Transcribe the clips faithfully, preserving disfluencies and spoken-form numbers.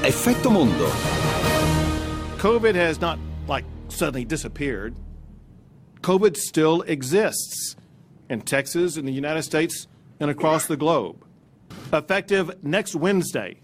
Effetto Mondo. COVID has not like suddenly disappeared. COVID still exists in Texas, in the United States, and across the globe. Effective next Wednesday,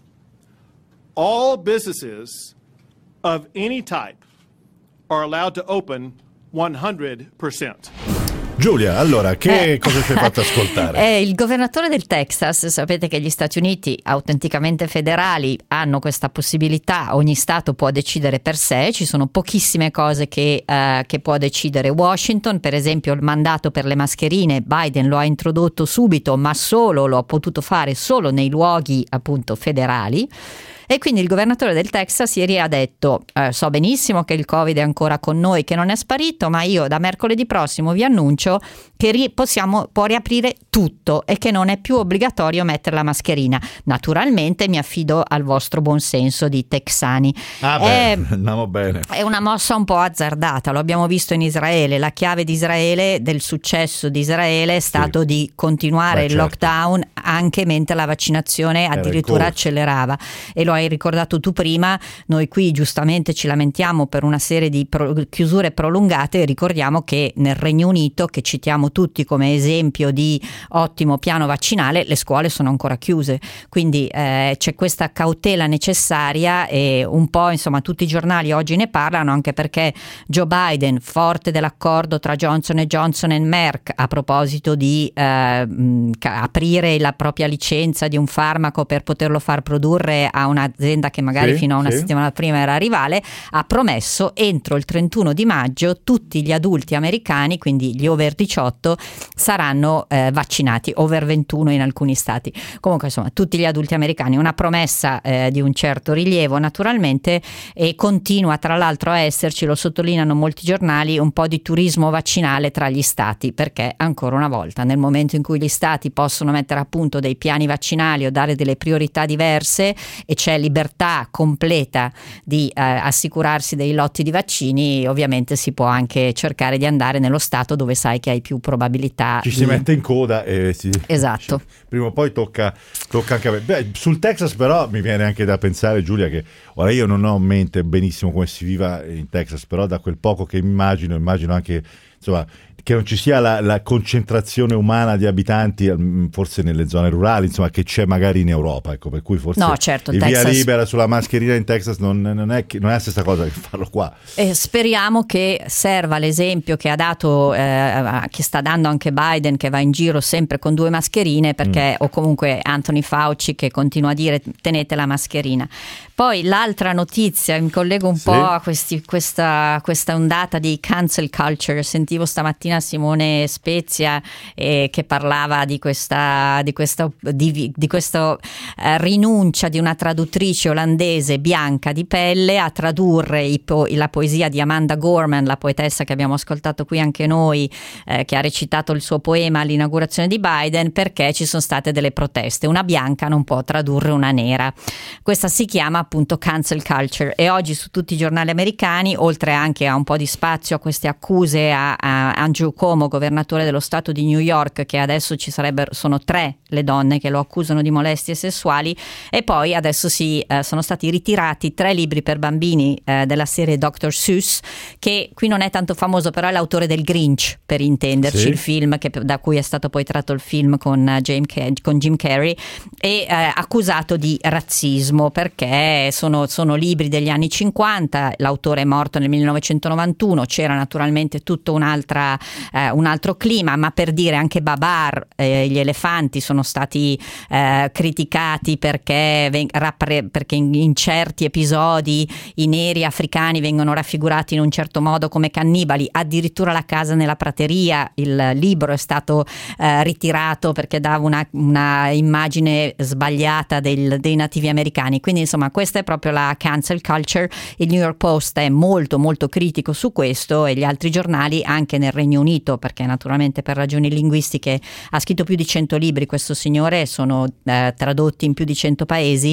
all businesses of any type are allowed to open one hundred percent. Giulia, allora, che eh, cosa ci hai fatto ascoltare? Eh, il governatore del Texas, sapete che gli Stati Uniti autenticamente federali hanno questa possibilità, ogni stato può decidere per sé, ci sono pochissime cose che, eh, che può decidere Washington, per esempio il mandato per le mascherine, Biden lo ha introdotto subito, ma solo lo ha potuto fare solo nei luoghi appunto federali. E quindi il governatore del Texas ieri ha detto eh, so benissimo che il Covid è ancora con noi, che non è sparito, ma io da mercoledì prossimo vi annuncio che ri- possiamo, può riaprire tutto e che non è più obbligatorio mettere la mascherina. Naturalmente mi affido al vostro buonsenso di texani. Ah beh, è, andiamo bene. È una mossa un po' azzardata, lo abbiamo visto in Israele, la chiave di Israele, del successo di Israele è stato sì. di continuare beh, il certo. lockdown anche mentre la vaccinazione addirittura accelerava, e lo hai ricordato tu prima, noi qui giustamente ci lamentiamo per una serie di pro- chiusure prolungate, e ricordiamo che nel Regno Unito, che citiamo tutti come esempio di ottimo piano vaccinale, le scuole sono ancora chiuse, quindi eh, c'è questa cautela necessaria, e un po' insomma tutti i giornali oggi ne parlano, anche perché Joe Biden, forte dell'accordo tra Johnson and Johnson e Merck a proposito di eh, mh, aprire la propria licenza di un farmaco per poterlo far produrre a una azienda che magari sì, fino a una sì. settimana prima era rivale, ha promesso entro il trentuno di maggio tutti gli adulti americani, quindi gli over diciotto, saranno eh, vaccinati, over ventuno in alcuni stati. Comunque insomma tutti gli adulti americani, una promessa eh, di un certo rilievo naturalmente, e continua tra l'altro a esserci, lo sottolineano molti giornali, un po' di turismo vaccinale tra gli stati, perché ancora una volta nel momento in cui gli stati possono mettere a punto dei piani vaccinali o dare delle priorità diverse e c'è libertà completa di eh, assicurarsi dei lotti di vaccini, ovviamente si può anche cercare di andare nello stato dove sai che hai più probabilità ci di... si mette in coda e si... esatto ci... prima o poi tocca, tocca anche a me. Beh, sul Texas però mi viene anche da pensare, Giulia, che ora io non ho in mente benissimo come si viva in Texas, però da quel poco che immagino immagino anche insomma che non ci sia la, la concentrazione umana di abitanti forse nelle zone rurali, insomma, che c'è magari in Europa, ecco, per cui forse no, certo, il Texas... via libera sulla mascherina in Texas non, non, è, non è la stessa cosa che farlo qua. E speriamo che serva l'esempio che ha dato eh, che sta dando anche Biden, che va in giro sempre con due mascherine, perché mm. o comunque Anthony Fauci, che continua a dire tenete la mascherina. Poi l'altra notizia, mi collego un sì. po' a questi, questa, questa ondata di cancel culture. Sentivo stamattina Simone Spezia eh, che parlava di questa di questa di, di questo eh, rinuncia di una traduttrice olandese bianca di pelle a tradurre i po- la poesia di Amanda Gorman, la poetessa che abbiamo ascoltato qui anche noi, eh, che ha recitato il suo poema all'inaugurazione di Biden, perché ci sono state delle proteste. Una bianca non può tradurre una nera. Questa si chiama appunto cancel culture, e oggi su tutti i giornali americani, oltre anche a un po' di spazio a queste accuse a, a Andrew Cuomo, governatore dello stato di New York, che adesso ci sarebbero, sono tre le donne che lo accusano di molestie sessuali, e poi adesso si eh, sono stati ritirati tre libri per bambini eh, della serie doctor Seuss, che qui non è tanto famoso, però è l'autore del Grinch, per intenderci, sì. il film che, da cui è stato poi tratto il film con, uh, James, con Jim Carrey, e eh, accusato di razzismo, perché sono, sono libri degli anni cinquanta, l'autore è morto nel millenovecentonovantuno, c'era naturalmente tutta un'altra Eh, un altro clima, ma per dire anche Babar, eh, gli elefanti sono stati eh, criticati perché, ven- rappre- perché in, in certi episodi i neri africani vengono raffigurati in un certo modo come cannibali, addirittura La casa nella prateria, il libro è stato eh, ritirato perché dava una, una immagine sbagliata del, dei nativi americani. Quindi insomma questa è proprio la cancel culture. Il New York Post è molto molto critico su questo, e gli altri giornali anche nel Regno Unito, perché naturalmente per ragioni linguistiche ha scritto più di cento libri questo signore, sono eh, tradotti in più di cento paesi,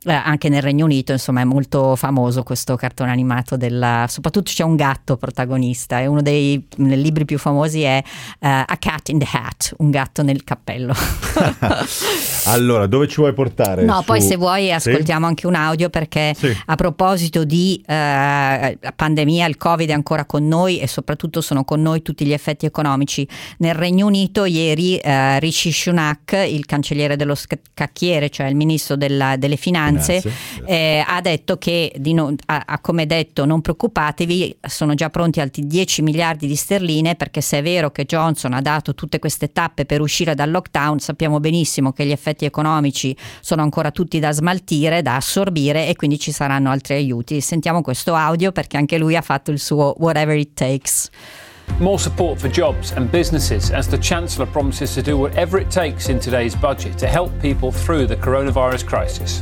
eh, anche nel Regno Unito, insomma, è molto famoso questo cartone animato, della, soprattutto c'è un gatto protagonista, e uno dei libri più famosi è uh, A Cat in the Hat, un gatto nel cappello. Allora, dove ci vuoi portare? No, Su... poi se vuoi ascoltiamo sì? anche un audio, perché sì. a proposito di uh, la pandemia, il Covid è ancora con noi, e soprattutto sono con noi tutti gli effetti economici. Nel Regno Unito ieri uh, Rishi Sunak, il cancelliere dello scacchiere, cioè il ministro della, delle finanze, finanze. Eh, ha detto che, di no, ha, ha come detto, non preoccupatevi, sono già pronti altri dieci miliardi di sterline, perché se è vero che Johnson ha dato tutte queste tappe per uscire dal lockdown, sappiamo benissimo che gli effetti economici sono ancora tutti da smaltire, da assorbire, e quindi ci saranno altri aiuti. Sentiamo questo audio, perché anche lui ha fatto il suo whatever it takes. More support for jobs and businesses as the Chancellor promises to do whatever it takes in today's budget to help people through the coronavirus crisis.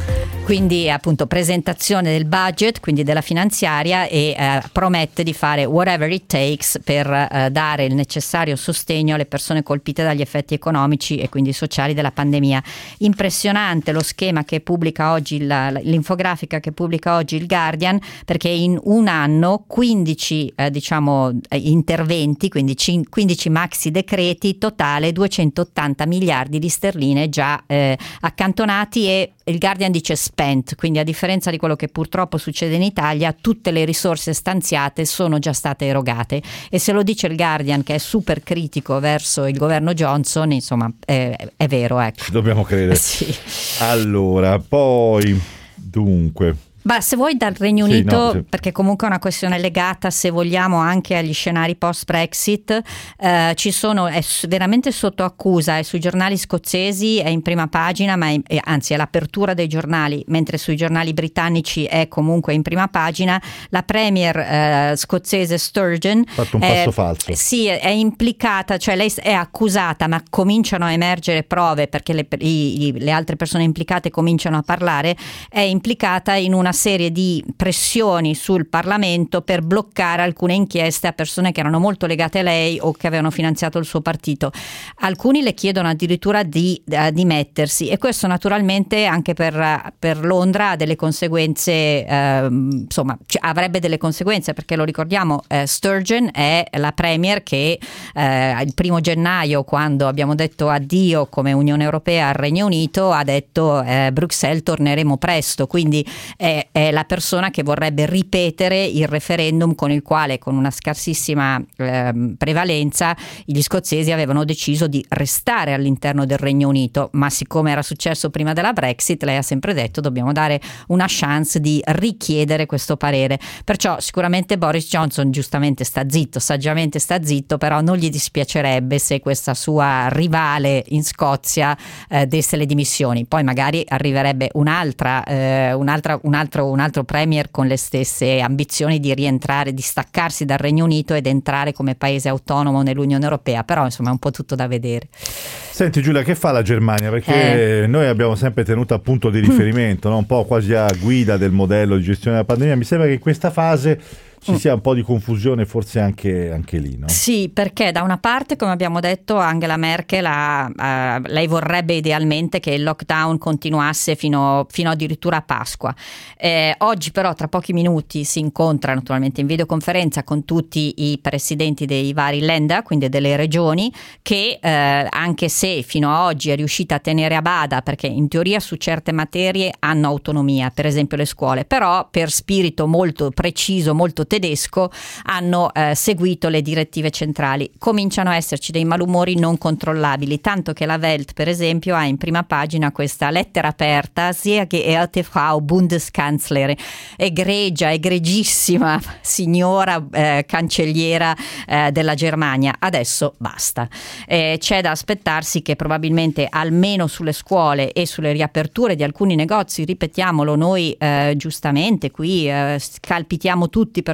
Quindi appunto presentazione del budget, quindi della finanziaria, e eh, promette di fare whatever it takes per eh, dare il necessario sostegno alle persone colpite dagli effetti economici e quindi sociali della pandemia. Impressionante lo schema che pubblica oggi, la, l'infografica che pubblica oggi il Guardian, perché in un anno quindici eh, diciamo interventi, quindi quindici maxi decreti, totale duecentottanta miliardi di sterline già eh, accantonati, e il Guardian dice spent, quindi a differenza di quello che purtroppo succede in Italia, tutte le risorse stanziate sono già state erogate, e se lo dice il Guardian, che è super critico verso il governo Johnson, insomma è, è vero, ecco. Ci dobbiamo credere. Sì. Allora, poi dunque Beh, se vuoi dal Regno sì, Unito, no, sì. perché comunque è una questione legata, se vogliamo, anche agli scenari post-Brexit, eh, ci sono, è veramente sotto accusa, e sui giornali scozzesi è in prima pagina, ma è, anzi è l'apertura dei giornali, mentre sui giornali britannici è comunque in prima pagina, la premier eh, scozzese Sturgeon ha fatto un è, passo falso. Sì, è implicata, cioè lei è accusata, ma cominciano a emergere prove, perché le, i, le altre persone implicate cominciano a parlare, è implicata in una serie di pressioni sul Parlamento per bloccare alcune inchieste a persone che erano molto legate a lei o che avevano finanziato il suo partito. Alcuni le chiedono addirittura di uh, dimettersi, e questo naturalmente anche per, per Londra ha delle conseguenze, uh, insomma cioè, avrebbe delle conseguenze, perché lo ricordiamo, uh, Sturgeon è la premier che uh, il primo gennaio, quando abbiamo detto addio come Unione Europea al Regno Unito, ha detto uh, Bruxelles torneremo presto, quindi è è la persona che vorrebbe ripetere il referendum con il quale, con una scarsissima eh, prevalenza, gli scozzesi avevano deciso di restare all'interno del Regno Unito, ma siccome era successo prima della Brexit, lei ha sempre detto dobbiamo dare una chance di richiedere questo parere. Perciò sicuramente Boris Johnson giustamente sta zitto, saggiamente sta zitto, però non gli dispiacerebbe se questa sua rivale in Scozia eh, desse le dimissioni. Poi magari arriverebbe un'altra, eh, un'altra, un'altra un altro premier con le stesse ambizioni di rientrare, di staccarsi dal Regno Unito ed entrare come paese autonomo nell'Unione Europea, però insomma è un po' tutto da vedere. Senti Giulia, che fa la Germania? Perché eh. noi abbiamo sempre tenuto a punto di riferimento, no? Un po' quasi a guida del modello di gestione della pandemia. Mi sembra che in questa fase ci sia un po' di confusione, forse anche, anche lì, no? Sì, perché da una parte, come abbiamo detto, Angela Merkel ha, uh, lei vorrebbe idealmente che il lockdown continuasse fino, fino addirittura a Pasqua. Eh, oggi però tra pochi minuti si incontra naturalmente in videoconferenza con tutti i presidenti dei vari Länder, quindi delle regioni, che eh, anche se fino a oggi è riuscita a tenere a bada, perché in teoria su certe materie hanno autonomia, per esempio le scuole, però per spirito molto preciso, molto tedesco, hanno eh, seguito le direttive centrali. Cominciano a esserci dei malumori non controllabili, tanto che la Welt, per esempio, ha in prima pagina questa lettera aperta: Sehr geehrte Frau Bundeskanzlerin, egregia, egregissima signora eh, cancelliera eh, della Germania, adesso basta. Eh, c'è da aspettarsi che probabilmente almeno sulle scuole e sulle riaperture di alcuni negozi, ripetiamolo, noi eh, giustamente qui eh, scalpitiamo tutti per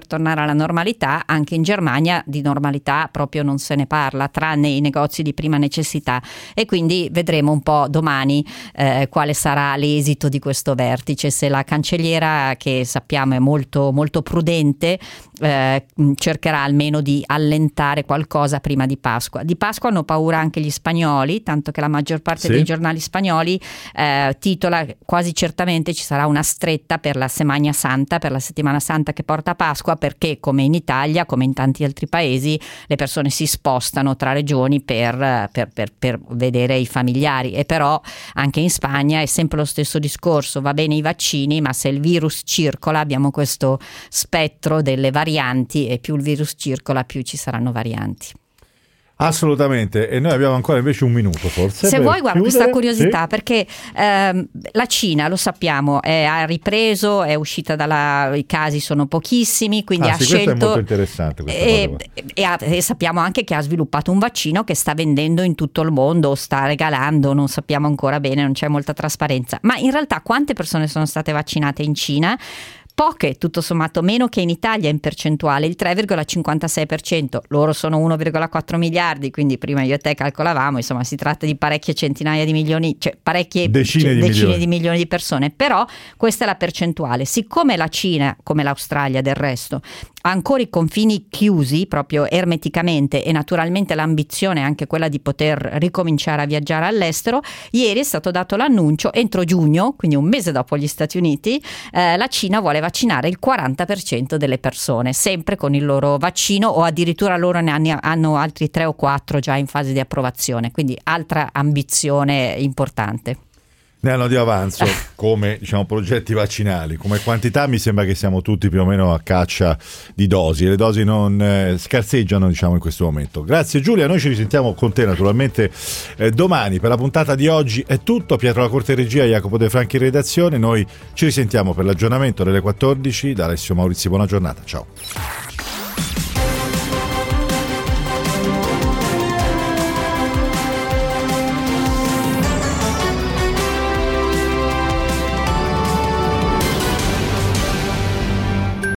per tornare alla normalità. Anche in Germania di normalità proprio non se ne parla, tranne i negozi di prima necessità, e quindi vedremo un po' domani eh, quale sarà l'esito di questo vertice, se la cancelliera, che sappiamo è molto, molto prudente, eh, cercherà almeno di allentare qualcosa prima di Pasqua. Di Pasqua hanno paura anche gli spagnoli, tanto che la maggior parte sì. dei giornali spagnoli eh, titola quasi certamente ci sarà una stretta per la Semana Santa, per la settimana santa che porta a Pasqua, perché come in Italia, come in tanti altri paesi, le persone si spostano tra regioni per, per, per, per vedere i familiari. E però anche in Spagna è sempre lo stesso discorso: va bene i vaccini, ma se il virus circola, abbiamo questo spettro delle varianti, e più il virus circola più ci saranno varianti. Assolutamente, e noi abbiamo ancora invece un minuto forse. Se vuoi, guarda, chiudere. questa curiosità, sì. perché ehm, la Cina, lo sappiamo, è, ha ripreso, è uscita dalla, i casi sono pochissimi, quindi ah, ha sì, scelto. Questo è molto interessante. E, e, ha, e sappiamo anche che ha sviluppato un vaccino che sta vendendo in tutto il mondo, o sta regalando, non sappiamo ancora bene, non c'è molta trasparenza. Ma in realtà quante persone sono state vaccinate in Cina? Poche, tutto sommato, meno che in Italia in percentuale, il tre virgola cinquantasei per cento. Loro sono uno virgola quattro miliardi, quindi prima io e te calcolavamo, insomma si tratta di parecchie centinaia di milioni, cioè parecchie decine, cioè, di, decine milioni. di milioni di persone. Però questa è la percentuale. Siccome la Cina, come l'Australia del resto, ha ancora i confini chiusi proprio ermeticamente, e naturalmente l'ambizione è anche quella di poter ricominciare a viaggiare all'estero, ieri è stato dato l'annuncio: entro giugno, quindi un mese dopo gli Stati Uniti, eh, la Cina vuole vaccinare il quaranta per cento delle persone, sempre con il loro vaccino, o addirittura loro ne hanno, hanno altri tre o quattro già in fase di approvazione, quindi altra ambizione importante. Ne hanno di avanzo come, diciamo, progetti vaccinali. Come quantità mi sembra che siamo tutti più o meno a caccia di dosi, le dosi non eh, scarseggiano, diciamo, in questo momento. Grazie Giulia, noi ci risentiamo con te naturalmente eh, domani. Per la puntata di oggi è tutto. Pietro La Corte regia, Jacopo De Franchi in redazione. Noi ci risentiamo per l'aggiornamento delle quattordici. Da Alessio Maurizi, buona giornata, ciao.